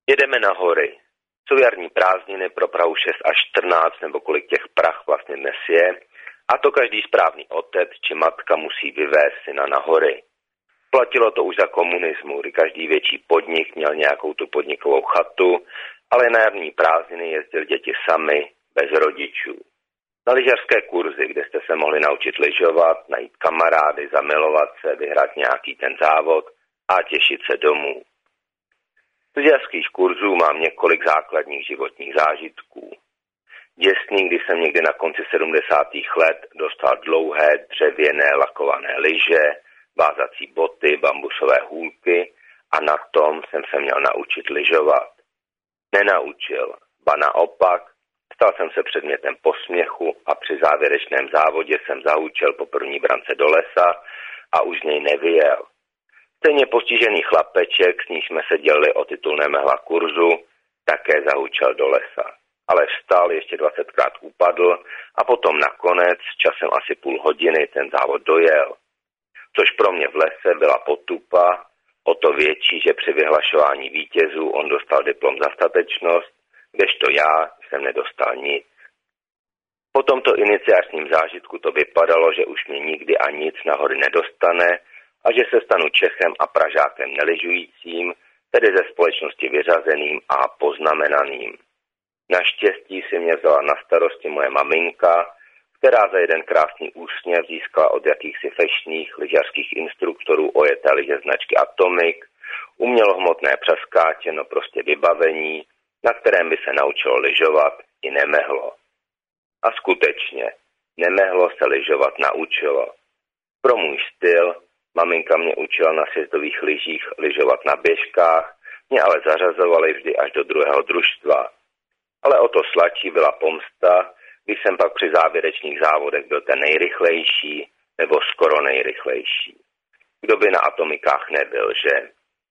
Jedeme na hory. Jsou jarní prázdniny pro Prahu 6 až 14, nebo kolik těch prah vlastně dnes je. A to každý správný otec či matka musí vyvést syna na hory. Platilo to už za komunismu, kdy každý větší podnik měl nějakou tu podnikovou chatu, ale na jarní prázdniny jezdili děti sami, bez rodičů. Na lyžařské kurzy, kde jste se mohli naučit lyžovat, najít kamarády, zamilovat se, vyhrát nějaký ten závod a těšit se domů. Z lyžařských kurzů mám několik základních životních zážitků. Děsný, když jsem někdy na konci 70. let dostal dlouhé, dřevěné, lakované lyže, vázací boty, bambusové hůlky a na tom jsem se měl naučit lyžovat. Nenaučil, ba naopak, stal jsem se předmětem posměchu a při závěrečném závodě jsem zahučel po první brance do lesa a už z něj nevyjel. Stejně postižený chlapeček, s níž jsme se dělili o titulné mehla kurzu, také zahučel do lesa. Ale vstal, ještě 20krát upadl a potom nakonec, časem asi půl hodiny, ten závod dojel. Což pro mě v lese byla potupa, o to větší, že při vyhlašování vítězů on dostal diplom za statečnost, kdežto já jsem nedostal nic. Po tomto iniciačním zážitku to vypadalo, že už mě nikdy a nic na hory nedostane a že se stanu Čechem a Pražákem nelyžujícím, tedy ze společnosti vyřazeným a poznamenaným. Naštěstí si mě vzala na starosti moje maminka, která za jeden krásný úsměv získala od jakýchsi fešných lyžařských instruktorů ojeté lyže značky Atomic, umělohmotné přaskáče, no prostě vybavení, na kterém by se naučilo lyžovat i nemehlo. A skutečně, nemehlo se lyžovat naučilo. Pro můj styl maminka mě učila na sjezdových lyžích lyžovat na běžkách, mě ale zařazovali vždy až do druhého družstva. Ale o to sladší byla pomsta, když jsem pak při závěrečných závodech byl ten nejrychlejší nebo skoro nejrychlejší. Kdo by na atomikách nebyl, že?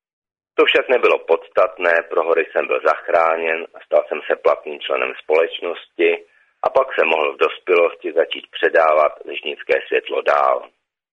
To však nebylo podstatné, pro hory jsem byl zachráněn a stal jsem se platným členem společnosti a pak jsem mohl v dospělosti začít předávat lyžnické světlo dál.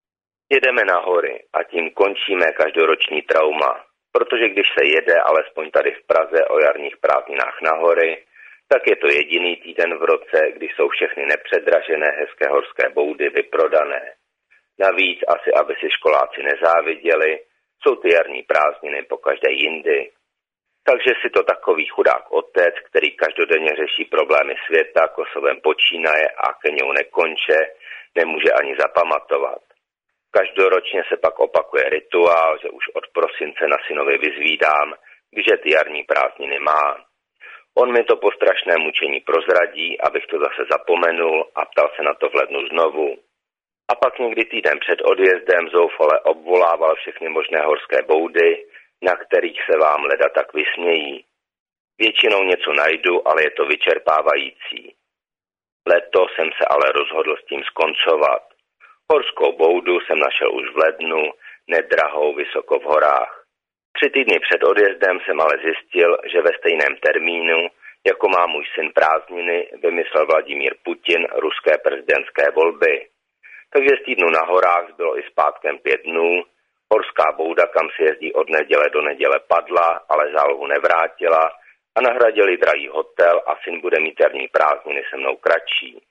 Jedeme na hory a tím končíme každoroční trauma, protože když se jede alespoň tady v Praze o jarních prázdninách na hory, tak je to jediný týden v roce, kdy jsou všechny nepředražené hezké horské boudy vyprodané. Navíc asi, aby si školáci nezáviděli, jsou ty jarní prázdniny pokaždé jindy. Takže si to takový chudák otec, který každodenně řeší problémy světa, Kosovem počínaje a Keňou nekonče, nemůže ani zapamatovat. Každoročně se pak opakuje rituál, že už od prosince na synovi vyzvídám, když ty jarní prázdniny má. On mi to po strašném mučení prozradí, abych to zase zapomenul a ptal se na to v lednu znovu. A pak někdy týden před odjezdem zoufale obvolával všechny možné horské boudy, na kterých se vám leda tak vysmějí. Většinou něco najdu, ale je to vyčerpávající. Letos jsem se ale rozhodl s tím skoncovat. Horskou boudu jsem našel už v lednu, nedrahou vysoko v horách. 3 týdny před odjezdem jsem ale zjistil, že ve stejném termínu, jako má můj syn prázdniny, vymyslel Vladimír Putin ruské prezidentské volby. Takže z týdnu na horách bylo i zpátkem 5 dnů, horská bouda, kam si jezdí od neděle do neděle, padla, ale zálohu nevrátila a nahradili drahý hotel a syn bude mít jarní prázdniny se mnou kratší.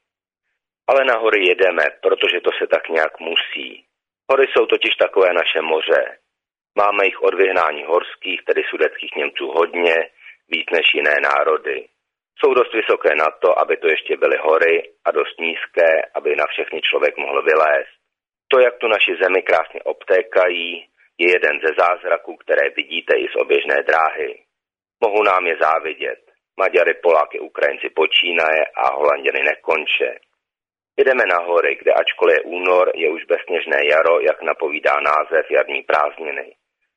Ale na hory jedeme, protože to se tak nějak musí. Hory jsou totiž takové naše moře. Máme jich od vyhnání horských, tedy sudetských Němců hodně, víc než jiné národy. Jsou dost vysoké na to, aby to ještě byly hory a dost nízké, aby na všechny člověk mohl vylézt. To, jak tu naši zemi krásně obtékají, je jeden ze zázraků, které vidíte i z oběžné dráhy. Mohu nám je závidět. Maďary, Poláky, Ukrajinci počínaje a Holanděny nekonče. Jedeme na hory, kde ačkoliv je únor, je už bezsněžné jaro, jak napovídá název jarní prázdniny.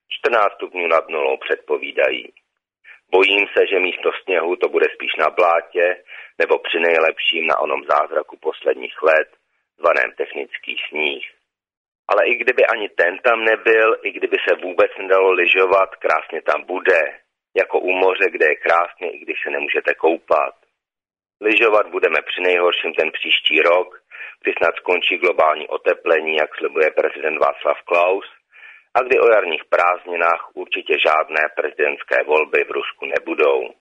14 stupňů nad nulou předpovídají. Bojím se, že místo sněhu to bude spíš na blátě, nebo při nejlepším na onom zázraku posledních let, zvaném technický sníh. Ale i kdyby ani ten tam nebyl, i kdyby se vůbec nedalo lyžovat, krásně tam bude, jako u moře, kde je krásně, i když se nemůžete koupat. Lyžovat budeme při nejhorším ten příští rok, kdy snad skončí globální oteplení, jak slibuje prezident Václav Klaus, a kdy o jarních prázdninách určitě žádné prezidentské volby v Rusku nebudou.